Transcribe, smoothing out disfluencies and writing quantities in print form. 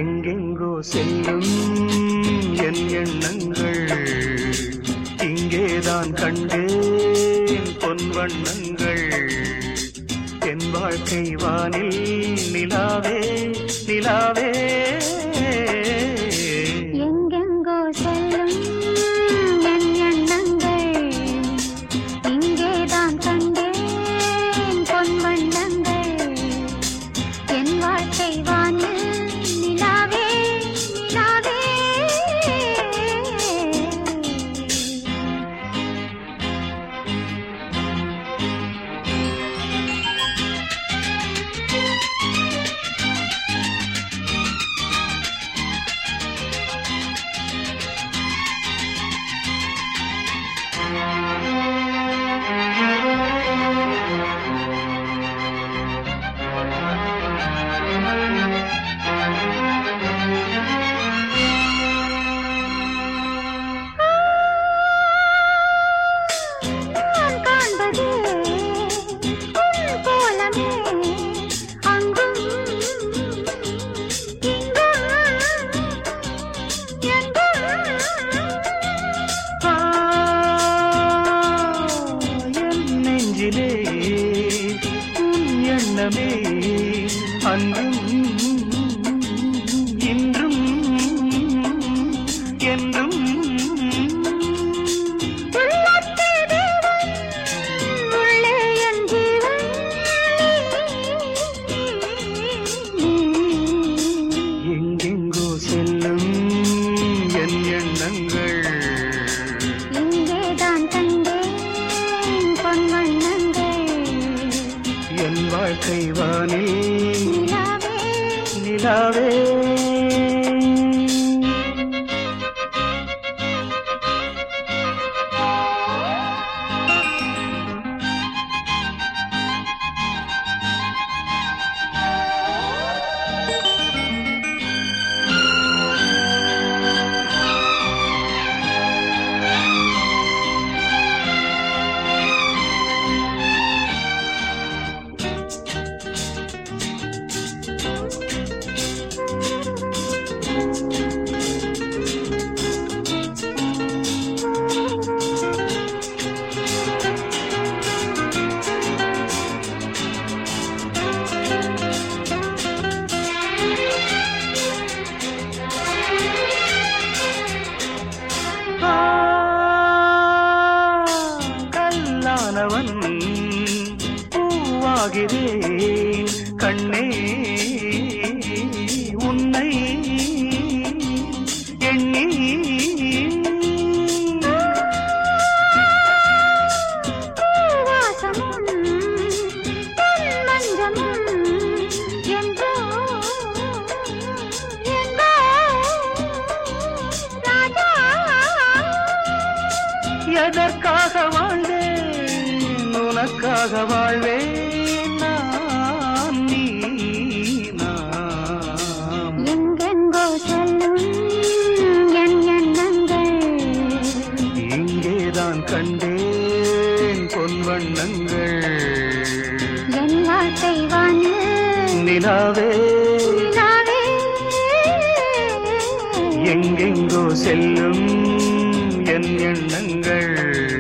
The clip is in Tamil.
எங்கெங்கோ செல்லும் என் எண்ணங்கள் இங்கேதான் கண்டேன் பொன் வண்ணங்கள் என் வாழ்க்கை வானில் நிலாவே நிலாவே எங்கெங்கோ செல்லும் என் எண்ணங்கள் இங்கேதான் கண்டேன் பொன் வண்ணங்கள் என் வாழ்க்கை வானில் நிலாவே நிலாவே எண்ணமே அன்றும் இன்றும் என்றும் எங்கெங்கோ செல்லும் என் எண்ணங்கள் இங்கேதான் கண்டேன் பொன் வண்ணங்கள் என் வாழ்க்கை வானில் நிலாவே நிலாவே கல்லானவன் பூவாகிறேன் கண்ணே உன்னை எண்ணி எதற்காக வாழ்ந்தேன் உனக்காக வாழ்வேன் நான் நீ நாம் எங்கெங்கோ செல்லும் என் எண்ணங்கள் இங்கேதான் கண்டேன் பொன் வண்ணங்கள் என் வாழ்க்கை வானில் நிலாவே நிலாவே எங்கெங்கோ செல்லும் என் எண்ணங்கள்